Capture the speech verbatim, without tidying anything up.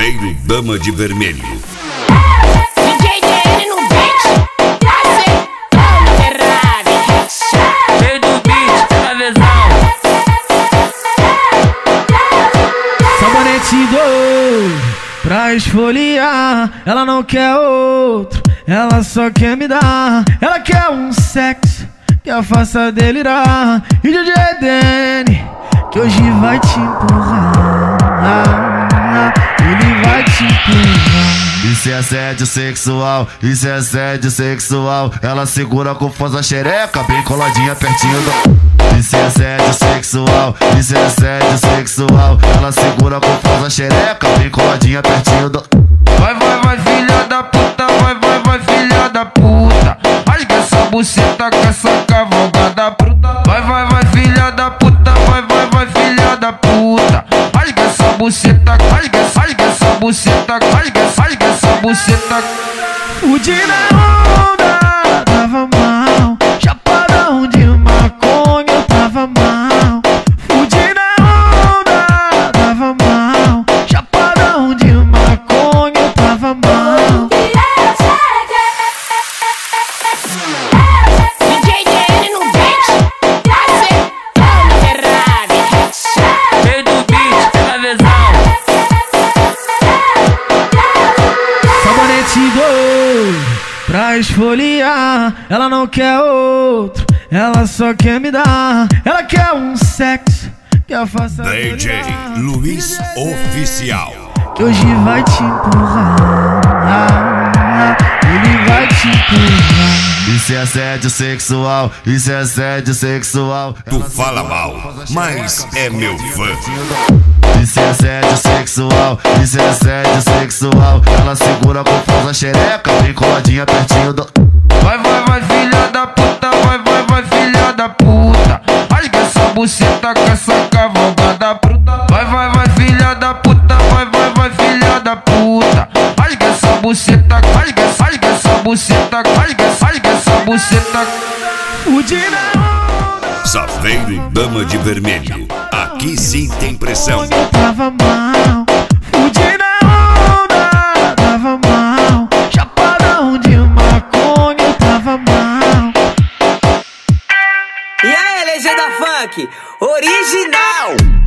Saveiro Dama de Vermelho. D J D N no beat, acertando Ferrari. Cheio do beat, na visão. Sabonete doido pra esfoliar. Ela não quer outro, ela só quer me dar. Ela quer um sexo que a faça delirar. E D J D N que hoje vai te empurrar. Ele vai te empurrar. Isso é assédio sexual, isso é assédio sexual. Ela segura com força a xereca, bem coladinha pertinho do... Isso é assédio sexual, isso é assédio sexual. Ela segura com força a xereca, bem coladinha pertinho do... Vai, vai, vai, filha da puta, vai, vai, vai, filha da puta. Rasga essa buceta com essa cavalgada bruta. Vai, vai, vai, filha da puta, vai, vai, vai, filha da puta. Rasga essa buceta, rasga, rasga essa buceta, rasga, rasga essa buceta. Fudi na onda, tava mal. Chapadão de maconha, eu tava mal. Fudi na onda, tava mal. Chapadão de maconha, eu tava mal. D J D N no beat, acertando Ferrari. Cheio do beat, na visão. Sabonete doido pra esfoliar. Ela não quer outro, ela só quer me dar. Ela quer um sexo que a faça D J delirar. Luiz Oficial. Que hoje vai te empurrar. Ele vai te empurrar. Isso é assédio sexual, isso é assédio sexual. Tu fala mal, mas é meu fã. Isso é assédio sexual, isso é assédio sexual. Ela segura com força a xereca, bem coladinha pertinho do... Vai, vai, vai, filha da puta, vai, vai, vai, filha da puta. Rasga essa buceta com essa cavalgada bruta. Vai, vai, vai, filha da puta, vai, vai, vai, filha da puta. Rasga essa buceta, rasga, rasga essa buceta, rasga, rasga essa buceta. Fudi na onda, Saveiro Dama de Vermelho. Aqui sim tem pressão. eu tava mal. Fudi na onda, tava mal. Chapadão de maconha, eu tava mal. E aí, legenda funk, original.